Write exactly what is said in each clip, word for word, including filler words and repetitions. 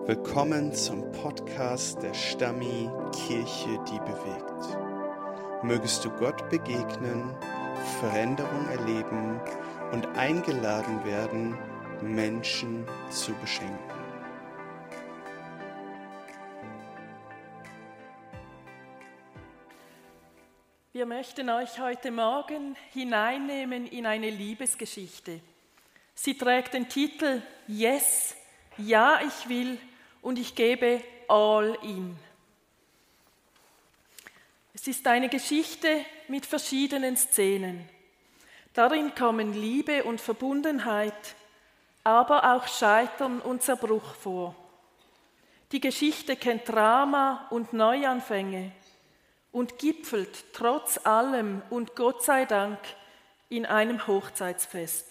Willkommen zum Podcast der Stammi Kirche, die bewegt. Mögest du Gott begegnen, Veränderung erleben und eingeladen werden, Menschen zu beschenken. Wir möchten euch heute Morgen hineinnehmen in eine Liebesgeschichte. Sie trägt den Titel Yes, ja, ich will und ich gebe all in. Es ist eine Geschichte mit verschiedenen Szenen. Darin kommen Liebe und Verbundenheit, aber auch Scheitern und Zerbruch vor. Die Geschichte kennt Drama und Neuanfänge und gipfelt trotz allem und Gott sei Dank in einem Hochzeitsfest.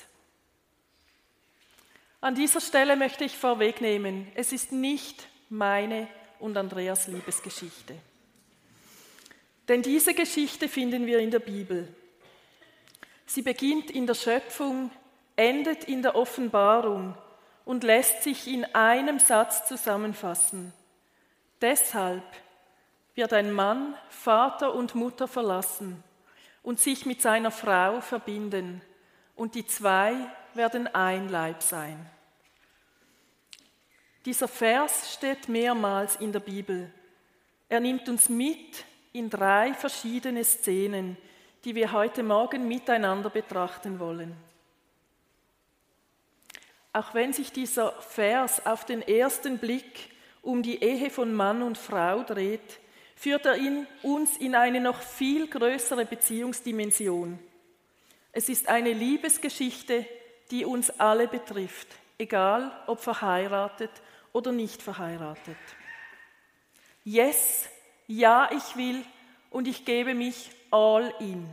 An dieser Stelle möchte ich vorwegnehmen, es ist nicht meine und Andreas Liebesgeschichte. Denn diese Geschichte finden wir in der Bibel. Sie beginnt in der Schöpfung, endet in der Offenbarung und lässt sich in einem Satz zusammenfassen. Deshalb wird ein Mann Vater und Mutter verlassen und sich mit seiner Frau verbinden, und die zwei werden ein Leib sein. Dieser Vers steht mehrmals in der Bibel. Er nimmt uns mit in drei verschiedene Szenen, die wir heute Morgen miteinander betrachten wollen. Auch wenn sich dieser Vers auf den ersten Blick um die Ehe von Mann und Frau dreht, führt er in uns in eine noch viel größere Beziehungsdimension. Es ist eine Liebesgeschichte, die uns alle betrifft, egal ob verheiratet oder nicht verheiratet. Yes, ja, ich will und ich gebe mich all in.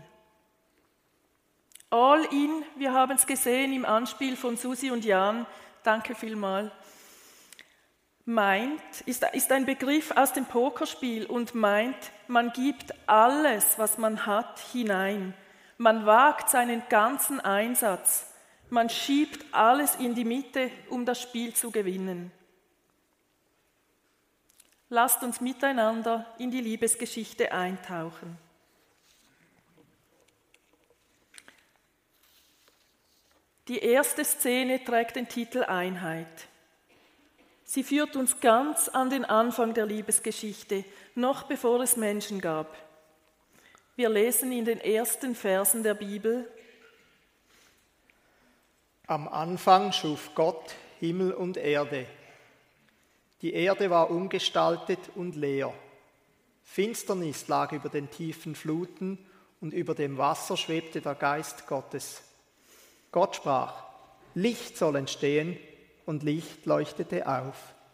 All in, wir haben es gesehen im Anspiel von Susi und Jan, danke vielmals, meint, ist, ist ein Begriff aus dem Pokerspiel und meint, man gibt alles, was man hat, hinein. Man wagt seinen ganzen Einsatz. Man schiebt alles in die Mitte, um das Spiel zu gewinnen. Lasst uns miteinander in die Liebesgeschichte eintauchen. Die erste Szene trägt den Titel Einheit. Sie führt uns ganz an den Anfang der Liebesgeschichte, noch bevor es Menschen gab. Wir lesen in den ersten Versen der Bibel: Am Anfang schuf Gott Himmel und Erde. Die Erde war ungestaltet und leer. Finsternis lag über den tiefen Fluten und über dem Wasser schwebte der Geist Gottes. Gott sprach: Licht soll entstehen, und Licht leuchtete auf.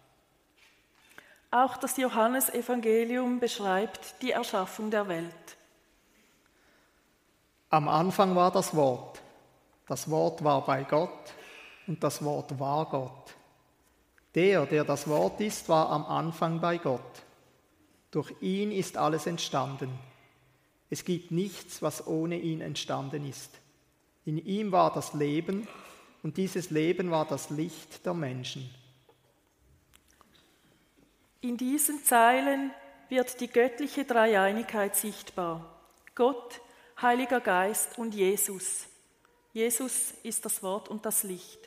Auch das Johannesevangelium beschreibt die Erschaffung der Welt. Am Anfang war das Wort. Das Wort war bei Gott und das Wort war Gott. Der, der das Wort ist, war am Anfang bei Gott. Durch ihn ist alles entstanden. Es gibt nichts, was ohne ihn entstanden ist. In ihm war das Leben, und dieses Leben war das Licht der Menschen. In diesen Zeilen wird die göttliche Dreieinigkeit sichtbar. Gott, Heiliger Geist und Jesus. Jesus ist das Wort und das Licht.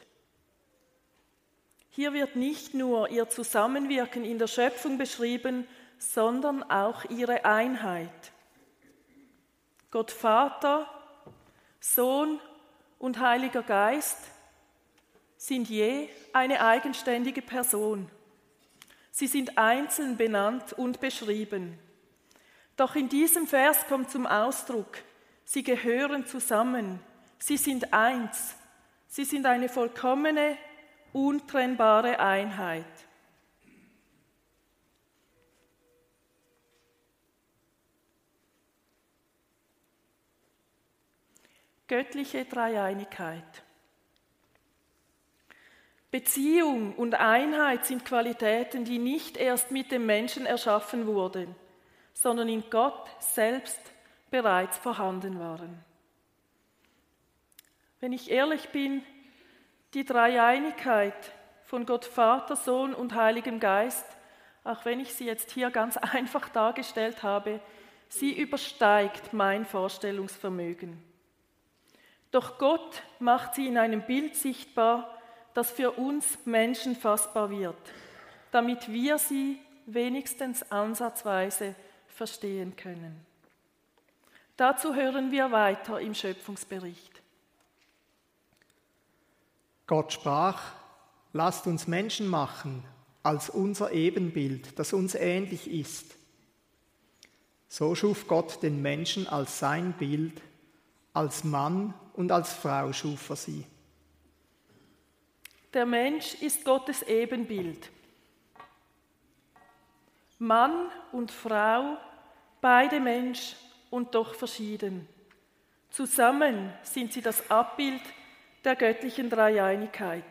Hier wird nicht nur ihr Zusammenwirken in der Schöpfung beschrieben, sondern auch ihre Einheit. Gott Vater, Sohn und Heiliger Geist sind je eine eigenständige Person. Sie sind einzeln benannt und beschrieben. Doch in diesem Vers kommt zum Ausdruck: Sie gehören zusammen, sie sind eins, sie sind eine vollkommene, untrennbare Einheit. Göttliche Dreieinigkeit. Beziehung und Einheit sind Qualitäten, die nicht erst mit dem Menschen erschaffen wurden, sondern in Gott selbst bereits vorhanden waren. Wenn ich ehrlich bin, die Dreieinigkeit von Gott Vater, Sohn und Heiligem Geist, auch wenn ich sie jetzt hier ganz einfach dargestellt habe, sie übersteigt mein Vorstellungsvermögen. Doch Gott macht sie in einem Bild sichtbar, das für uns Menschen fassbar wird, damit wir sie wenigstens ansatzweise verstehen können. Dazu hören wir weiter im Schöpfungsbericht. Gott sprach: Lasst uns Menschen machen, als unser Ebenbild, das uns ähnlich ist. So schuf Gott den Menschen als sein Bild, als Mann und als Frau schuf er sie. Der Mensch ist Gottes Ebenbild. Mann und Frau, beide Mensch und doch verschieden. Zusammen sind sie das Abbild der göttlichen Dreieinigkeit.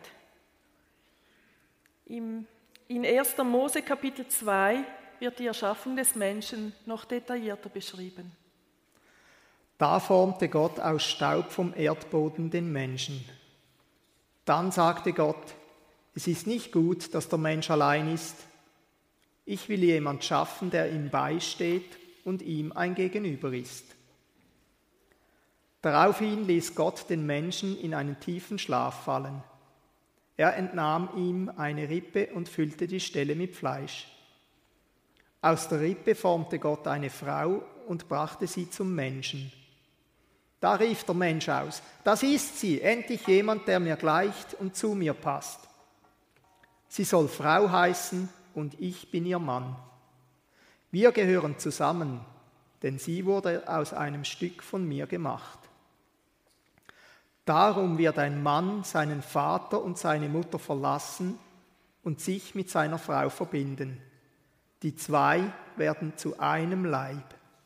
Im, in erster Mose Kapitel zwei wird die Erschaffung des Menschen noch detaillierter beschrieben. Da formte Gott aus Staub vom Erdboden den Menschen. Dann sagte Gott: Es ist nicht gut, dass der Mensch allein ist. Ich will jemand schaffen, der ihm beisteht und ihm ein Gegenüber ist. Daraufhin ließ Gott den Menschen in einen tiefen Schlaf fallen. Er entnahm ihm eine Rippe und füllte die Stelle mit Fleisch. Aus der Rippe formte Gott eine Frau und brachte sie zum Menschen. Da rief der Mensch aus: Das ist sie, endlich jemand, der mir gleicht und zu mir passt. Sie soll Frau heißen und ich bin ihr Mann. Wir gehören zusammen, denn sie wurde aus einem Stück von mir gemacht. Darum wird ein Mann seinen Vater und seine Mutter verlassen und sich mit seiner Frau verbinden. Die zwei werden zu einem Leib.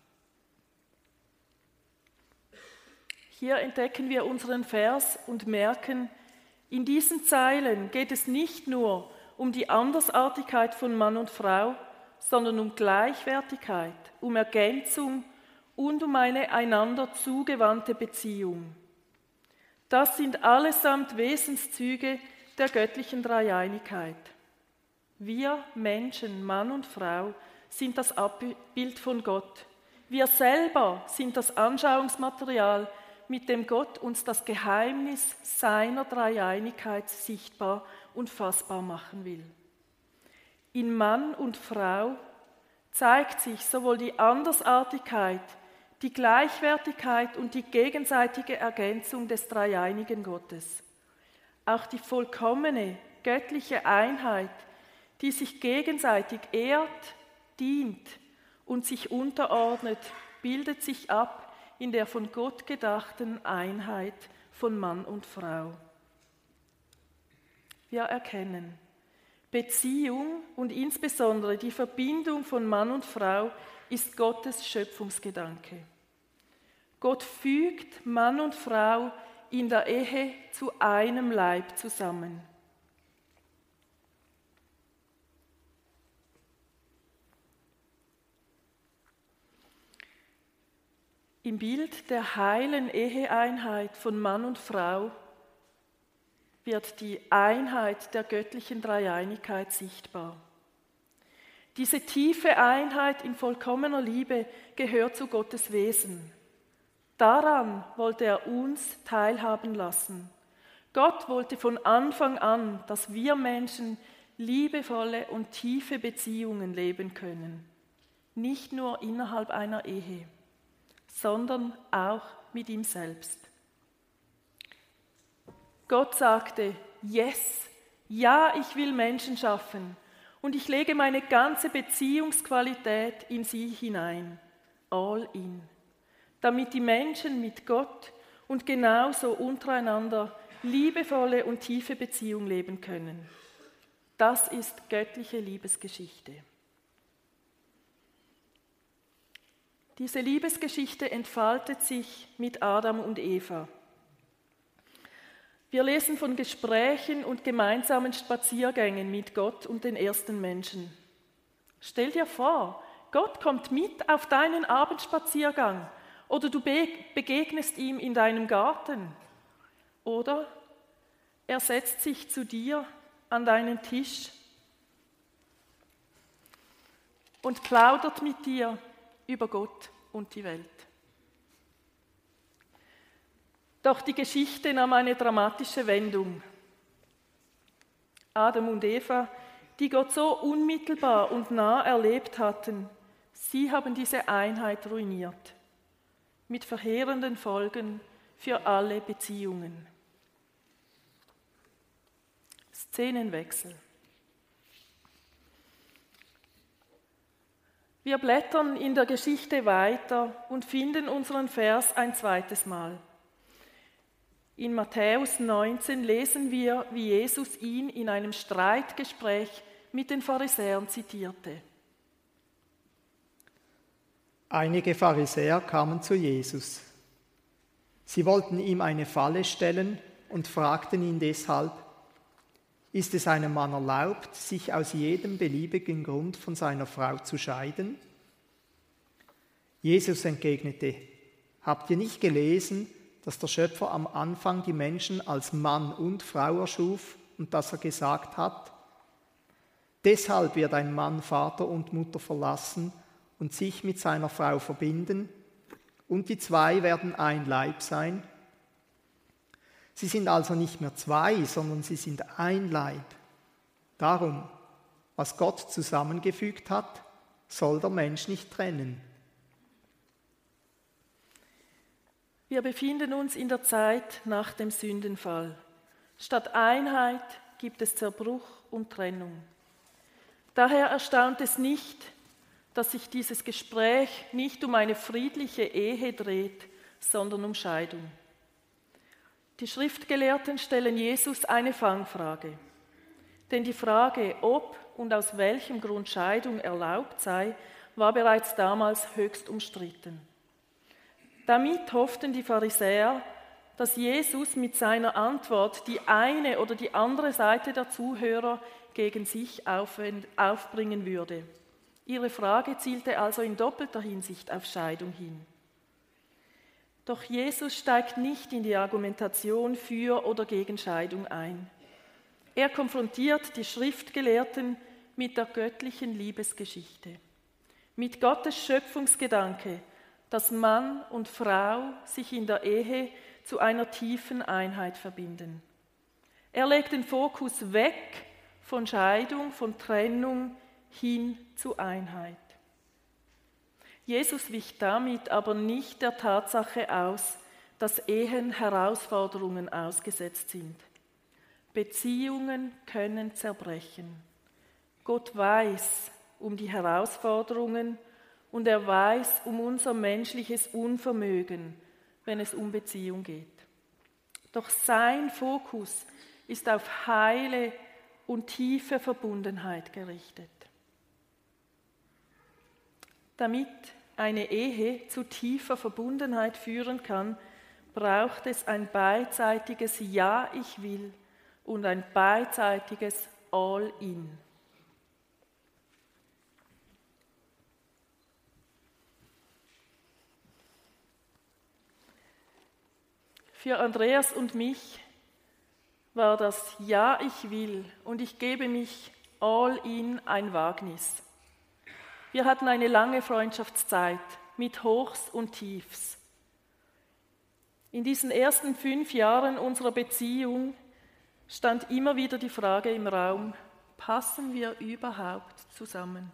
Hier entdecken wir unseren Vers und merken, in diesen Zeilen geht es nicht nur um die Andersartigkeit von Mann und Frau, sondern um Gleichwertigkeit, um Ergänzung und um eine einander zugewandte Beziehung. Das sind allesamt Wesenszüge der göttlichen Dreieinigkeit. Wir Menschen, Mann und Frau, sind das Abbild von Gott. Wir selber sind das Anschauungsmaterial, mit dem Gott uns das Geheimnis seiner Dreieinigkeit sichtbar und fassbar machen will. In Mann und Frau zeigt sich sowohl die Andersartigkeit, die Gleichwertigkeit und die gegenseitige Ergänzung des dreieinigen Gottes. Auch die vollkommene göttliche Einheit, die sich gegenseitig ehrt, dient und sich unterordnet, bildet sich ab in der von Gott gedachten Einheit von Mann und Frau. Wir erkennen, Beziehung und insbesondere die Verbindung von Mann und Frau ist Gottes Schöpfungsgedanke. Gott fügt Mann und Frau in der Ehe zu einem Leib zusammen. Im Bild der heilen Eheeinheit von Mann und Frau wird die Einheit der göttlichen Dreieinigkeit sichtbar. Diese tiefe Einheit in vollkommener Liebe gehört zu Gottes Wesen. Daran wollte er uns teilhaben lassen. Gott wollte von Anfang an, dass wir Menschen liebevolle und tiefe Beziehungen leben können. Nicht nur innerhalb einer Ehe, sondern auch mit ihm selbst. Gott sagte, yes, ja, ich will Menschen schaffen und ich lege meine ganze Beziehungsqualität in sie hinein, all in, damit die Menschen mit Gott und genauso untereinander liebevolle und tiefe Beziehung leben können. Das ist göttliche Liebesgeschichte. Diese Liebesgeschichte entfaltet sich mit Adam und Eva. Wir lesen von Gesprächen und gemeinsamen Spaziergängen mit Gott und den ersten Menschen. Stell dir vor, Gott kommt mit auf deinen Abendspaziergang oder du begegnest ihm in deinem Garten. Oder er setzt sich zu dir an deinen Tisch und plaudert mit dir über Gott und die Welt. Doch die Geschichte nahm eine dramatische Wendung. Adam und Eva, die Gott so unmittelbar und nah erlebt hatten, sie haben diese Einheit ruiniert, mit verheerenden Folgen für alle Beziehungen. Szenenwechsel. Wir blättern in der Geschichte weiter und finden unseren Vers ein zweites Mal. In Matthäus neunzehn lesen wir, wie Jesus ihn in einem Streitgespräch mit den Pharisäern zitierte. Einige Pharisäer kamen zu Jesus. Sie wollten ihm eine Falle stellen und fragten ihn deshalb: Ist es einem Mann erlaubt, sich aus jedem beliebigen Grund von seiner Frau zu scheiden? Jesus entgegnete: Habt ihr nicht gelesen, dass der Schöpfer am Anfang die Menschen als Mann und Frau erschuf und dass er gesagt hat: Deshalb wird ein Mann Vater und Mutter verlassen und sich mit seiner Frau verbinden, und die zwei werden ein Leib sein. Sie sind also nicht mehr zwei, sondern sie sind ein Leib. Darum, was Gott zusammengefügt hat, soll der Mensch nicht trennen. Wir befinden uns in der Zeit nach dem Sündenfall. Statt Einheit gibt es Zerbruch und Trennung. Daher erstaunt es nicht, dass sich dieses Gespräch nicht um eine friedliche Ehe dreht, sondern um Scheidung. Die Schriftgelehrten stellen Jesus eine Fangfrage. Denn die Frage, ob und aus welchem Grund Scheidung erlaubt sei, war bereits damals höchst umstritten. Damit hofften die Pharisäer, dass Jesus mit seiner Antwort die eine oder die andere Seite der Zuhörer gegen sich aufbringen würde. Ihre Frage zielte also in doppelter Hinsicht auf Scheidung hin. Doch Jesus steigt nicht in die Argumentation für oder gegen Scheidung ein. Er konfrontiert die Schriftgelehrten mit der göttlichen Liebesgeschichte, mit Gottes Schöpfungsgedanke, dass Mann und Frau sich in der Ehe zu einer tiefen Einheit verbinden. Er legt den Fokus weg von Scheidung, von Trennung hin zu Einheit. Jesus wich damit aber nicht der Tatsache aus, dass Ehen Herausforderungen ausgesetzt sind. Beziehungen können zerbrechen. Gott weiß um die Herausforderungen und er weiß um unser menschliches Unvermögen, wenn es um Beziehung geht. Doch sein Fokus ist auf heile und tiefe Verbundenheit gerichtet. Damit eine Ehe zu tiefer Verbundenheit führen kann, braucht es ein beidseitiges Ja, ich will und ein beidseitiges All-in. Für Andreas und mich war das Ja, ich will und ich gebe mich all in ein Wagnis. Wir hatten eine lange Freundschaftszeit mit Hochs und Tiefs. In diesen ersten fünf Jahren unserer Beziehung stand immer wieder die Frage im Raum: Passen wir überhaupt zusammen?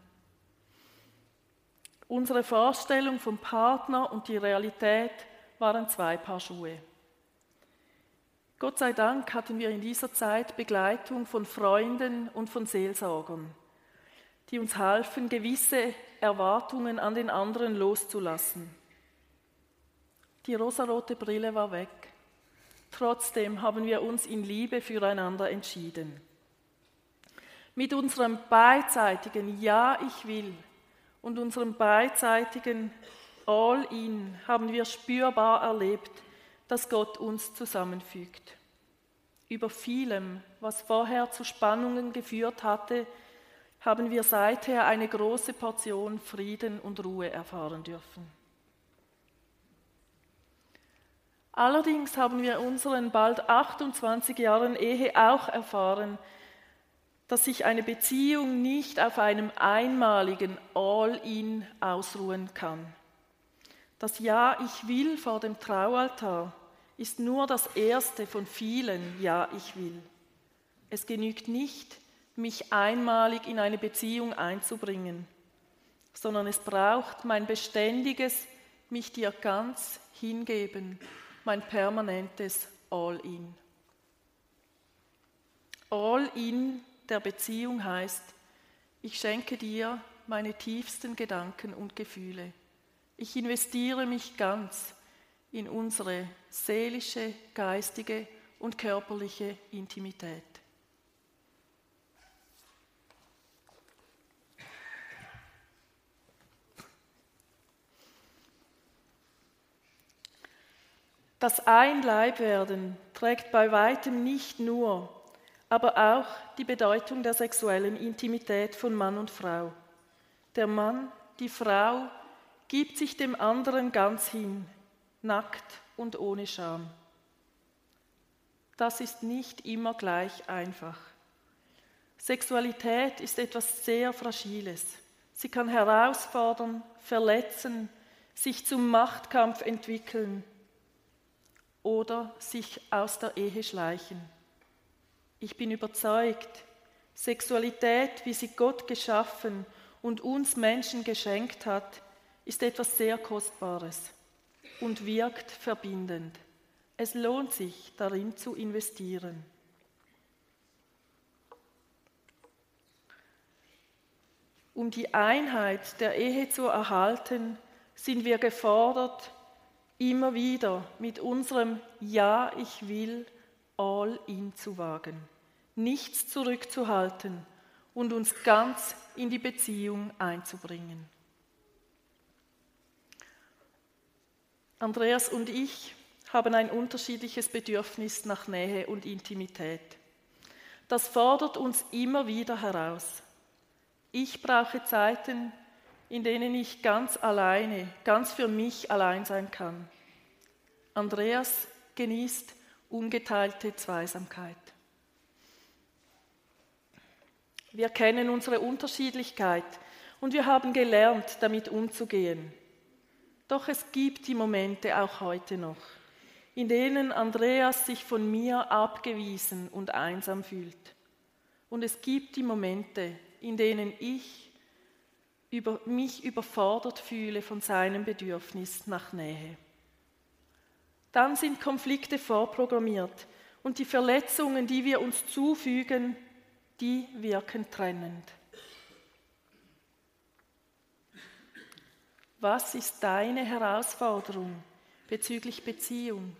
Unsere Vorstellung vom Partner und die Realität waren zwei Paar Schuhe. Gott sei Dank hatten wir in dieser Zeit Begleitung von Freunden und von Seelsorgern, die uns halfen, gewisse Erwartungen an den anderen loszulassen. Die rosarote Brille war weg. Trotzdem haben wir uns in Liebe füreinander entschieden. Mit unserem beidseitigen Ja, ich will und unserem beidseitigen All-in haben wir spürbar erlebt, dass Gott uns zusammenfügt. Über vielem, was vorher zu Spannungen geführt hatte, haben wir seither eine große Portion Frieden und Ruhe erfahren dürfen. Allerdings haben wir unseren bald achtundzwanzig Jahren Ehe auch erfahren, dass sich eine Beziehung nicht auf einem einmaligen All-in ausruhen kann. Das Ja, ich will vor dem Traualtar ist nur das erste von vielen Ja, ich will. Es genügt nicht, mich einmalig in eine Beziehung einzubringen, sondern es braucht mein beständiges, mich dir ganz hingeben, mein permanentes All-in. All-in der Beziehung heißt, ich schenke dir meine tiefsten Gedanken und Gefühle. Ich investiere mich ganz in unsere seelische, geistige und körperliche Intimität. Das Ein-Leib-Werden trägt bei weitem nicht nur, aber auch die Bedeutung der sexuellen Intimität von Mann und Frau. Der Mann, die Frau, gibt sich dem anderen ganz hin, nackt und ohne Scham. Das ist nicht immer gleich einfach. Sexualität ist etwas sehr Fragiles. Sie kann herausfordern, verletzen, sich zum Machtkampf entwickeln oder sich aus der Ehe schleichen. Ich bin überzeugt, Sexualität, wie sie Gott geschaffen und uns Menschen geschenkt hat, ist etwas sehr Kostbares und wirkt verbindend. Es lohnt sich, darin zu investieren. Um die Einheit der Ehe zu erhalten, sind wir gefordert, immer wieder mit unserem Ja, ich will, all in zu wagen, nichts zurückzuhalten und uns ganz in die Beziehung einzubringen. Andreas und ich haben ein unterschiedliches Bedürfnis nach Nähe und Intimität. Das fordert uns immer wieder heraus. Ich brauche Zeiten, in denen ich ganz alleine, ganz für mich allein sein kann. Andreas genießt ungeteilte Zweisamkeit. Wir kennen unsere Unterschiedlichkeit und wir haben gelernt, damit umzugehen. Doch es gibt die Momente auch heute noch, in denen Andreas sich von mir abgewiesen und einsam fühlt. Und es gibt die Momente, in denen ich über, mich überfordert fühle von seinem Bedürfnis nach Nähe. Dann sind Konflikte vorprogrammiert und die Verletzungen, die wir uns zufügen, die wirken trennend. Was ist deine Herausforderung bezüglich Beziehung?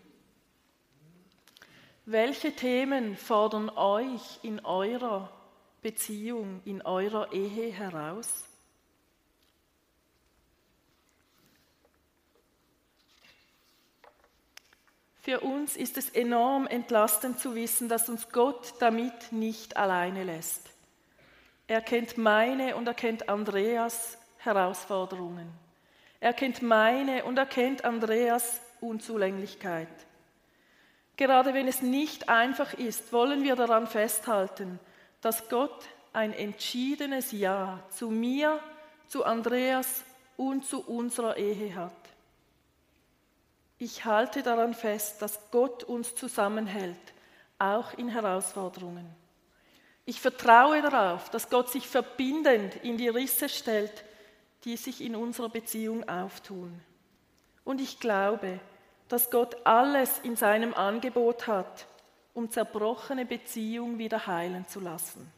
Welche Themen fordern euch in eurer Beziehung, in eurer Ehe heraus? Für uns ist es enorm entlastend zu wissen, dass uns Gott damit nicht alleine lässt. Er kennt meine und er kennt Andreas Herausforderungen. Er kennt meine und er kennt Andreas Unzulänglichkeit. Gerade wenn es nicht einfach ist, wollen wir daran festhalten, dass Gott ein entschiedenes Ja zu mir, zu Andreas und zu unserer Ehe hat. Ich halte daran fest, dass Gott uns zusammenhält, auch in Herausforderungen. Ich vertraue darauf, dass Gott sich verbindend in die Risse stellt, die sich in unserer Beziehung auftun. Und ich glaube, dass Gott alles in seinem Angebot hat, um zerbrochene Beziehungen wieder heilen zu lassen.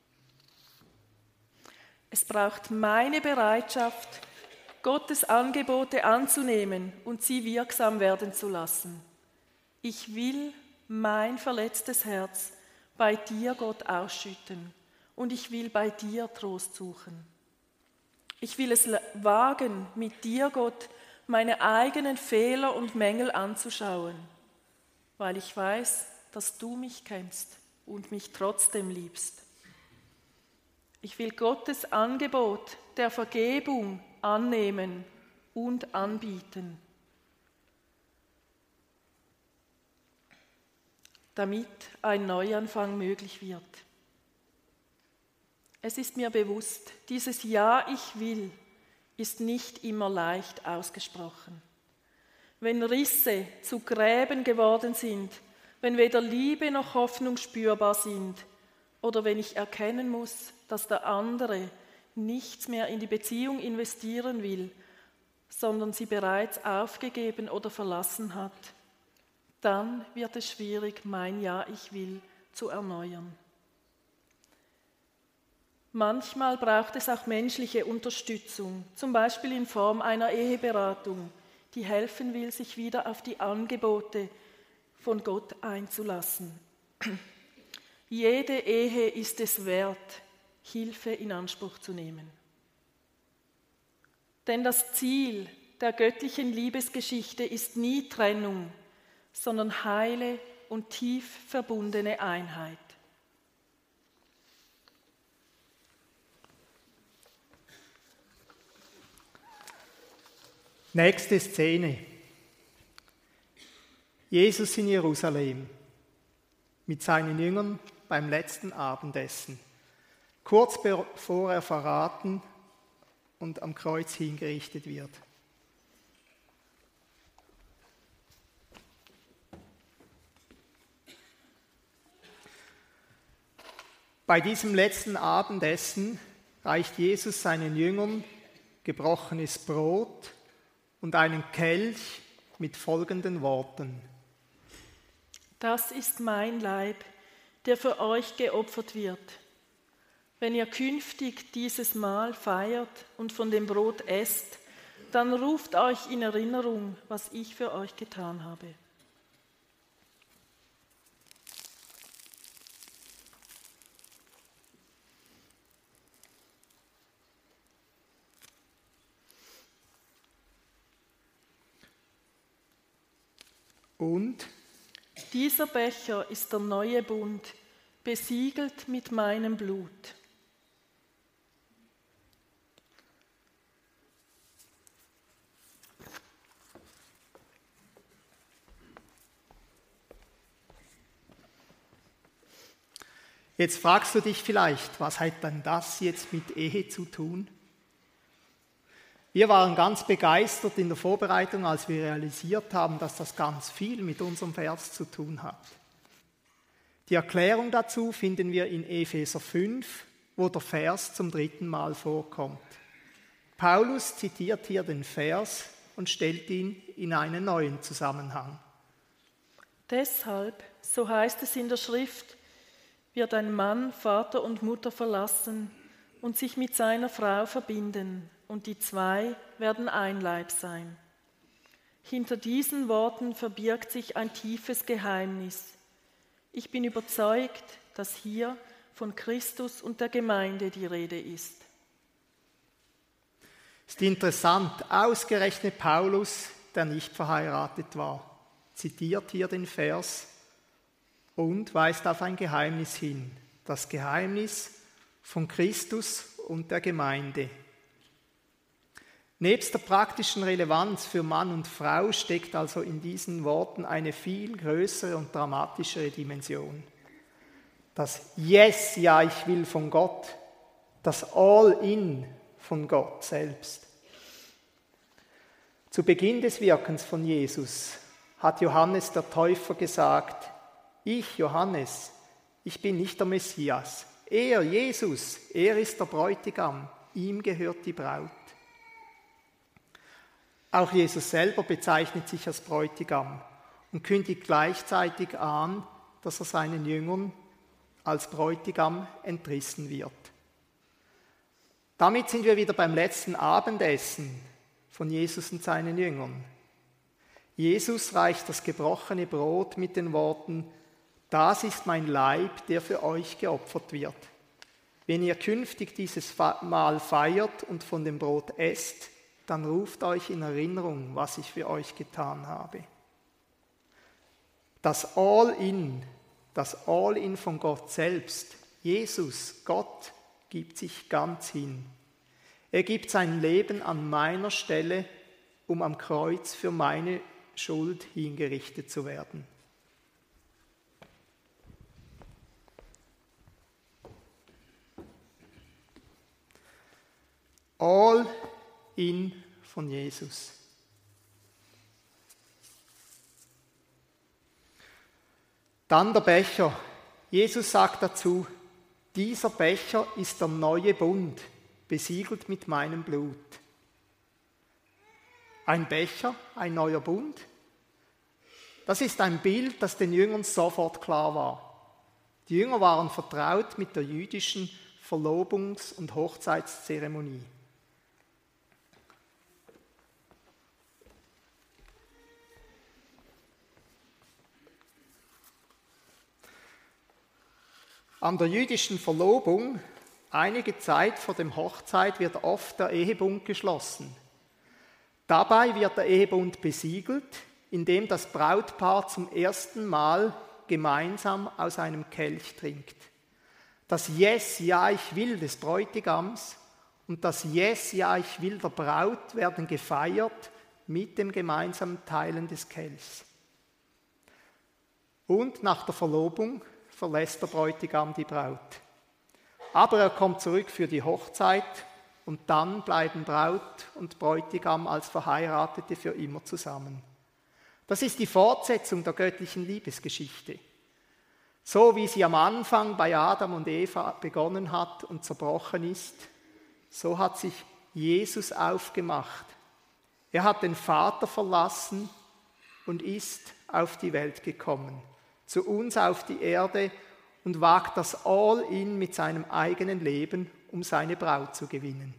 Es braucht meine Bereitschaft, Gottes Angebote anzunehmen und sie wirksam werden zu lassen. Ich will mein verletztes Herz bei dir, Gott, ausschütten und ich will bei dir Trost suchen. Ich will es wagen, mit dir, Gott, meine eigenen Fehler und Mängel anzuschauen, weil ich weiß, dass du mich kennst und mich trotzdem liebst. Ich will Gottes Angebot der Vergebung annehmen und anbieten, damit ein Neuanfang möglich wird. Es ist mir bewusst, dieses Ja, ich will, ist nicht immer leicht ausgesprochen. Wenn Risse zu Gräben geworden sind, wenn weder Liebe noch Hoffnung spürbar sind, oder wenn ich erkennen muss, dass der andere nichts mehr in die Beziehung investieren will, sondern sie bereits aufgegeben oder verlassen hat, dann wird es schwierig, mein Ja, ich will zu erneuern. Manchmal braucht es auch menschliche Unterstützung, zum Beispiel in Form einer Eheberatung, die helfen will, sich wieder auf die Angebote von Gott einzulassen. Jede Ehe ist es wert, Hilfe in Anspruch zu nehmen. Denn das Ziel der göttlichen Liebesgeschichte ist nie Trennung, sondern heile und tief verbundene Einheit. Nächste Szene. Jesus in Jerusalem mit seinen Jüngern beim letzten Abendessen, kurz bevor er verraten und am Kreuz hingerichtet wird. Bei diesem letzten Abendessen reicht Jesus seinen Jüngern gebrochenes Brot und einen Kelch mit folgenden Worten: Das ist mein Leib, der für euch geopfert wird. Wenn ihr künftig dieses Mahl feiert und von dem Brot esst, dann ruft euch in Erinnerung, was ich für euch getan habe. Und dieser Becher ist der neue Bund, besiegelt mit meinem Blut. Jetzt fragst du dich vielleicht, was hat denn das jetzt mit Ehe zu tun? Wir waren ganz begeistert in der Vorbereitung, als wir realisiert haben, dass das ganz viel mit unserem Vers zu tun hat. Die Erklärung dazu finden wir in Epheser fünf, wo der Vers zum dritten Mal vorkommt. Paulus zitiert hier den Vers und stellt ihn in einen neuen Zusammenhang. Deshalb, so heißt es in der Schrift, wird ein Mann Vater und Mutter verlassen und sich mit seiner Frau verbinden, und die zwei werden ein Leib sein. Hinter diesen Worten verbirgt sich ein tiefes Geheimnis. Ich bin überzeugt, dass hier von Christus und der Gemeinde die Rede ist. Ist interessant, ausgerechnet Paulus, der nicht verheiratet war, zitiert hier den Vers und weist auf ein Geheimnis hin. Das Geheimnis von Christus und der Gemeinde. Nebst der praktischen Relevanz für Mann und Frau steckt also in diesen Worten eine viel größere und dramatischere Dimension. Das Yes, ja, ich will von Gott, das All-in von Gott selbst. Zu Beginn des Wirkens von Jesus hat Johannes der Täufer gesagt: Ich, Johannes, ich bin nicht der Messias. Er, Jesus, er ist der Bräutigam, ihm gehört die Braut. Auch Jesus selber bezeichnet sich als Bräutigam und kündigt gleichzeitig an, dass er seinen Jüngern als Bräutigam entrissen wird. Damit sind wir wieder beim letzten Abendessen von Jesus und seinen Jüngern. Jesus reicht das gebrochene Brot mit den Worten: Das ist mein Leib, der für euch geopfert wird. Wenn ihr künftig dieses Mahl feiert und von dem Brot esst, dann ruft euch in Erinnerung, was ich für euch getan habe. Das All-in, das All-in von Gott selbst, Jesus, Gott, gibt sich ganz hin. Er gibt sein Leben an meiner Stelle, um am Kreuz für meine Schuld hingerichtet zu werden. All in von Jesus. Dann der Becher. Jesus sagt dazu, dieser Becher ist der neue Bund, besiegelt mit meinem Blut. Ein Becher, ein neuer Bund. Das ist ein Bild, das den Jüngern sofort klar war. Die Jünger waren vertraut mit der jüdischen Verlobungs- und Hochzeitszeremonie. An der jüdischen Verlobung, einige Zeit vor dem Hochzeit, wird oft der Ehebund geschlossen. Dabei wird der Ehebund besiegelt, indem das Brautpaar zum ersten Mal gemeinsam aus einem Kelch trinkt. Das Yes, ja, ich will des Bräutigams und das Yes, ja, ich will der Braut werden gefeiert mit dem gemeinsamen Teilen des Kelchs. Und nach der Verlobung verlässt der Bräutigam die Braut. Aber er kommt zurück für die Hochzeit und dann bleiben Braut und Bräutigam als Verheiratete für immer zusammen. Das ist die Fortsetzung der göttlichen Liebesgeschichte. So wie sie am Anfang bei Adam und Eva begonnen hat und zerbrochen ist, so hat sich Jesus aufgemacht. Er hat den Vater verlassen und ist auf die Welt gekommen, zu uns auf die Erde und wagt das All-in mit seinem eigenen Leben, um seine Braut zu gewinnen.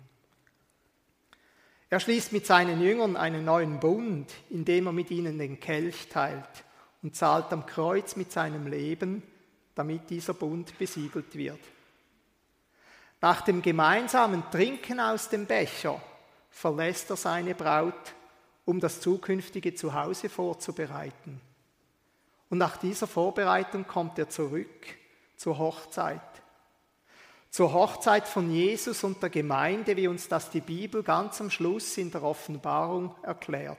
Er schließt mit seinen Jüngern einen neuen Bund, indem er mit ihnen den Kelch teilt und zahlt am Kreuz mit seinem Leben, damit dieser Bund besiegelt wird. Nach dem gemeinsamen Trinken aus dem Becher verlässt er seine Braut, um das zukünftige Zuhause vorzubereiten. Und nach dieser Vorbereitung kommt er zurück zur Hochzeit. Zur Hochzeit von Jesus und der Gemeinde, wie uns das die Bibel ganz am Schluss in der Offenbarung erklärt.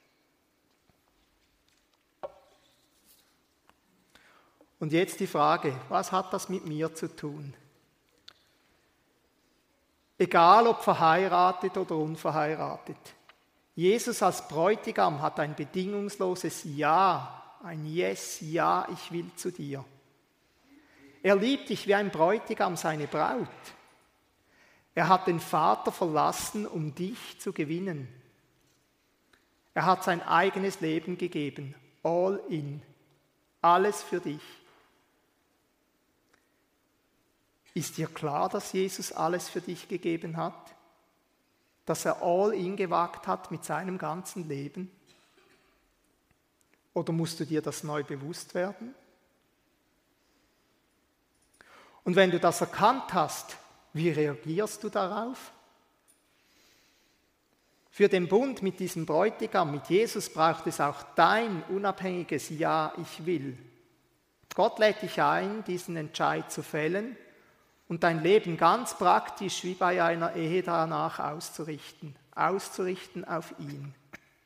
Und jetzt die Frage, was hat das mit mir zu tun? Egal ob verheiratet oder unverheiratet. Jesus als Bräutigam hat ein bedingungsloses Ja, ein Yes, ja, ich will zu dir. Er liebt dich wie ein Bräutigam seine Braut. Er hat den Vater verlassen, um dich zu gewinnen. Er hat sein eigenes Leben gegeben, all in, alles für dich. Ist dir klar, dass Jesus alles für dich gegeben hat? Dass er all in gewagt hat mit seinem ganzen Leben? Oder musst du dir das neu bewusst werden? Und wenn du das erkannt hast, wie reagierst du darauf? Für den Bund mit diesem Bräutigam, mit Jesus, braucht es auch dein unabhängiges Ja, ich will. Gott lädt dich ein, diesen Entscheid zu fällen und dein Leben ganz praktisch wie bei einer Ehe danach auszurichten, auszurichten auf ihn.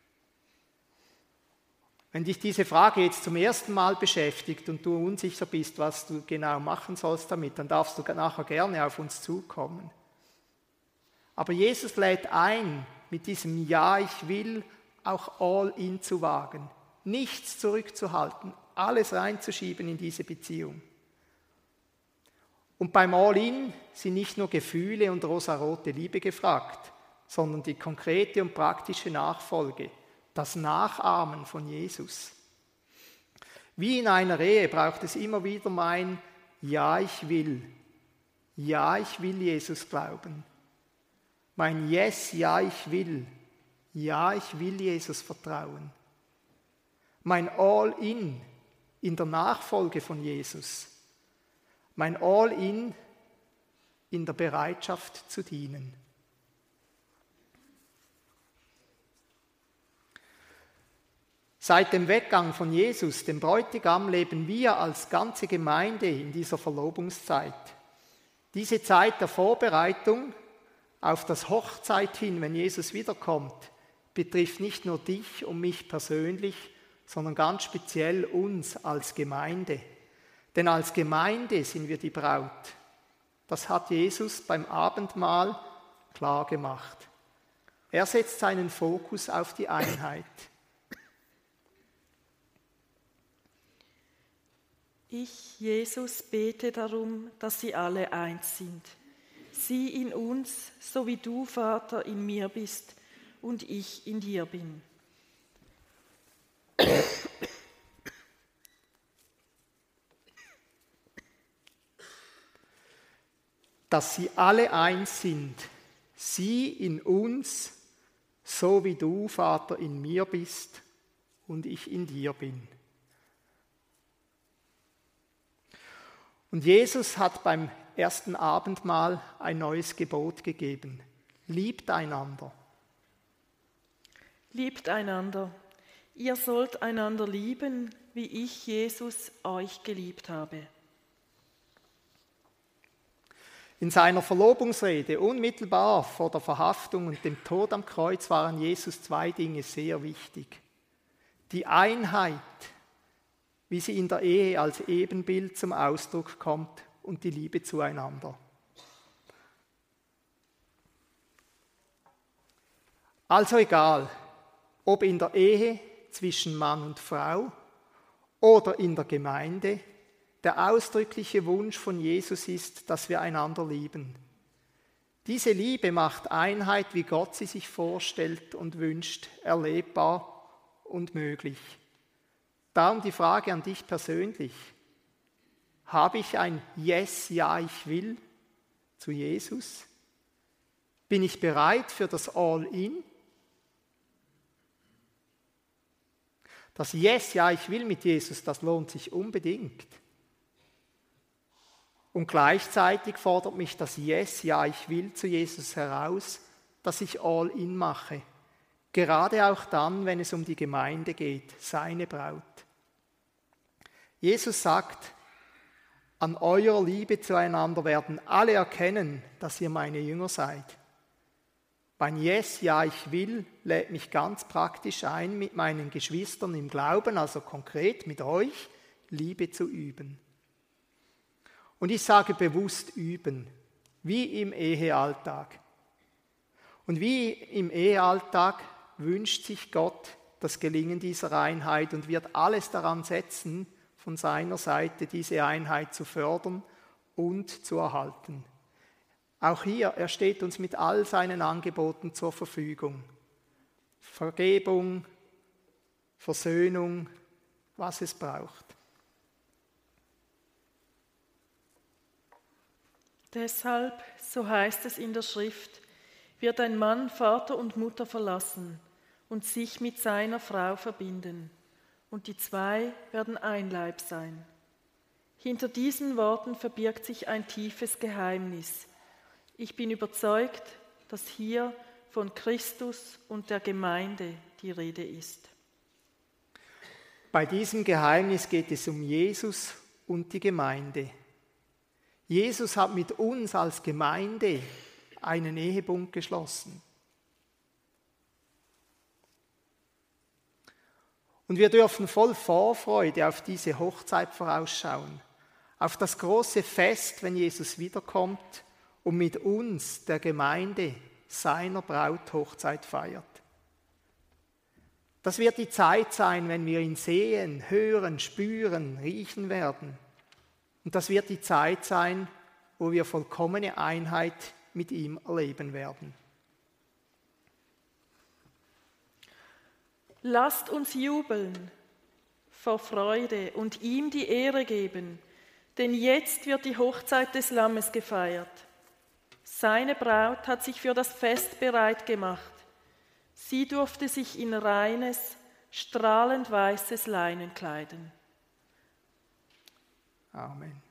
Wenn dich diese Frage jetzt zum ersten Mal beschäftigt und du unsicher bist, was du genau machen sollst damit, dann darfst du nachher gerne auf uns zukommen. Aber Jesus lädt ein, mit diesem Ja, ich will, auch all in zu wagen, nichts zurückzuhalten, alles reinzuschieben in diese Beziehung. Und beim All-in sind nicht nur Gefühle und rosarote Liebe gefragt, sondern die konkrete und praktische Nachfolge. Das Nachahmen von Jesus. Wie in einer Ehe braucht es immer wieder mein Ja, ich will. Ja, ich will Jesus glauben. Mein Yes, ja, ich will. Ja, ich will Jesus vertrauen. Mein All-in in der Nachfolge von Jesus. Mein All-in in der Bereitschaft zu dienen. Seit dem Weggang von Jesus, dem Bräutigam, leben wir als ganze Gemeinde in dieser Verlobungszeit. Diese Zeit der Vorbereitung auf das Hochzeit hin, wenn Jesus wiederkommt, betrifft nicht nur dich und mich persönlich, sondern ganz speziell uns als Gemeinde. Denn als Gemeinde sind wir die Braut. Das hat Jesus beim Abendmahl klar gemacht. Er setzt seinen Fokus auf die Einheit. Ich, Jesus, bete darum, dass sie alle eins sind. Sie in uns, so wie du, Vater, in mir bist und ich in dir bin. Dass sie alle eins sind, sie in uns, so wie du, Vater, in mir bist und ich in dir bin. Und Jesus hat beim ersten Abendmahl ein neues Gebot gegeben. Liebt einander. Liebt einander. Ihr sollt einander lieben, wie ich, Jesus, euch geliebt habe. In seiner Verlobungsrede unmittelbar vor der Verhaftung und dem Tod am Kreuz waren Jesus zwei Dinge sehr wichtig. Die Einheit, wie sie in der Ehe als Ebenbild zum Ausdruck kommt, und die Liebe zueinander. Also egal, ob in der Ehe zwischen Mann und Frau oder in der Gemeinde, der ausdrückliche Wunsch von Jesus ist, dass wir einander lieben. Diese Liebe macht Einheit, wie Gott sie sich vorstellt und wünscht, erlebbar und möglich. Darum die Frage an dich persönlich. Habe ich ein Yes, ja, ich will zu Jesus? Bin ich bereit für das All-In? Das Yes, ja, ich will mit Jesus, das lohnt sich unbedingt. Und gleichzeitig fordert mich das Yes, ja, ich will zu Jesus heraus, dass ich All-In mache. Gerade auch dann, wenn es um die Gemeinde geht, seine Braut. Jesus sagt, an eurer Liebe zueinander werden alle erkennen, dass ihr meine Jünger seid. Mein Yes, ja, ich will, lädt mich ganz praktisch ein, mit meinen Geschwistern im Glauben, also konkret mit euch, Liebe zu üben. Und ich sage bewusst üben, wie im Ehealltag. Und wie im Ehealltag wünscht sich Gott das Gelingen dieser Einheit und wird alles daran setzen, von seiner Seite diese Einheit zu fördern und zu erhalten. Auch hier, er steht uns mit all seinen Angeboten zur Verfügung. Vergebung, Versöhnung, was es braucht. Deshalb, so heißt es in der Schrift, wird ein Mann Vater und Mutter verlassen und sich mit seiner Frau verbinden. Und die zwei werden ein Leib sein. Hinter diesen Worten verbirgt sich ein tiefes Geheimnis. Ich bin überzeugt, dass hier von Christus und der Gemeinde die Rede ist. Bei diesem Geheimnis geht es um Jesus und die Gemeinde. Jesus hat mit uns als Gemeinde einen Ehebund geschlossen. Und wir dürfen voll Vorfreude auf diese Hochzeit vorausschauen, auf das große Fest, wenn Jesus wiederkommt und mit uns, der Gemeinde, seiner Braut Hochzeit feiert. Das wird die Zeit sein, wenn wir ihn sehen, hören, spüren, riechen werden. Und das wird die Zeit sein, wo wir vollkommene Einheit mit ihm erleben werden. Lasst uns jubeln vor Freude und ihm die Ehre geben, denn jetzt wird die Hochzeit des Lammes gefeiert. Seine Braut hat sich für das Fest bereit gemacht. Sie durfte sich in reines, strahlend weißes Leinen kleiden. Amen.